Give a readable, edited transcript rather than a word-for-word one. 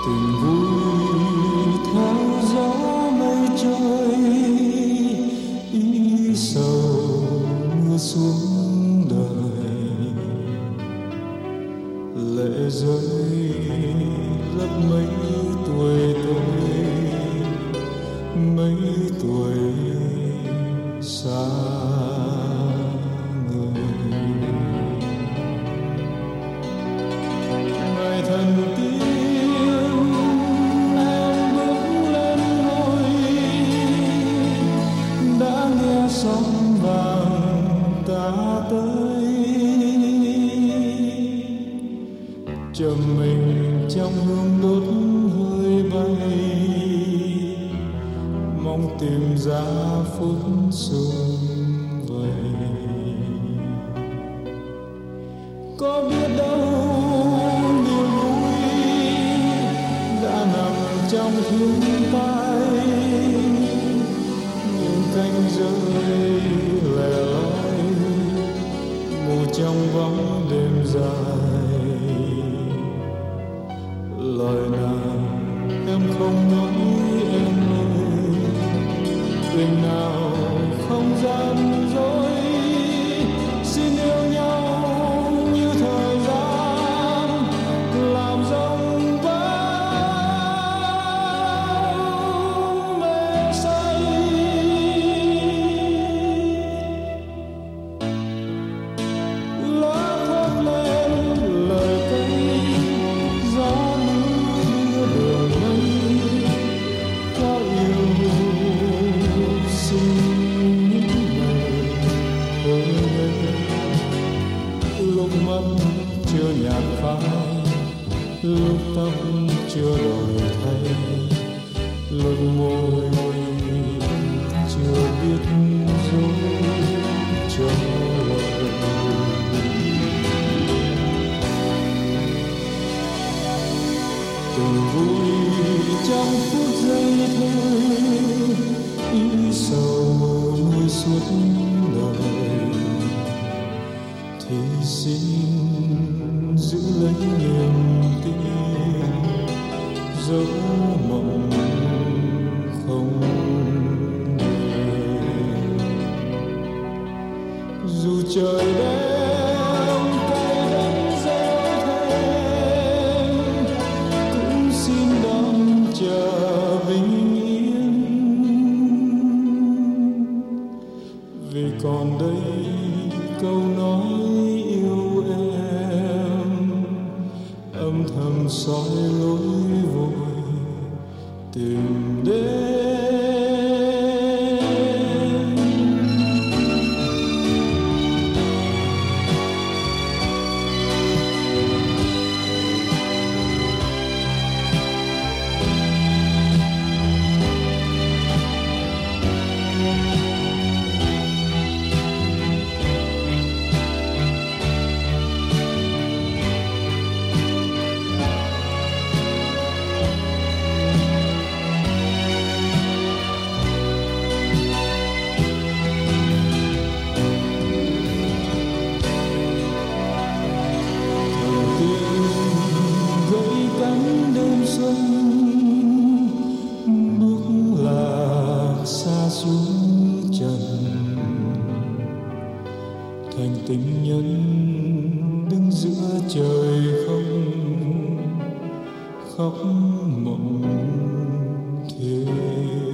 tình vui theo gió mây trôi, ý sầu mưa xuống đời, lệ rơi lấp mấy tuổi tôi, mấy tuổi xa người. Ngày thần tiên em bước lên ngôi, đã nghe sóng vàng ta tới, trầm mình trong hương đốt hơi bay, mong tìm ra phút sum vầy. Có biết đâu niềm vui đã nằm trong thiên tai, những cánh rơi lẻ loi mù trong bóng đêm dài. Lời nào em không nói em ơi, tình nào không gian dối, xin yêu nhau như thời gian làm dòng bão mê say. Lá thốt lên lời cây, gió đưa đường mây, có yêu xin những ngày ơi. Lúc mắt chưa nhạt phai, lúc tóc chưa đổi thay, lúc môi chưa biết dối cho lời. Tình vui trong phút giây thôi, ý sầu nuôi suốt đời, thì xin giữ lấy niềm tin, dấu mộng không về. Dù trời đêm cay đắng gieo thêm, cũng xin đón chờ bình yên, vì còn đây câu nói yêu em âm thầm soi lối vội tìm đến. Gãy cánh đêm xuân, bước lạc xa xuống trần, thành tình nhân đứng giữa trời không, khóc mộng thề.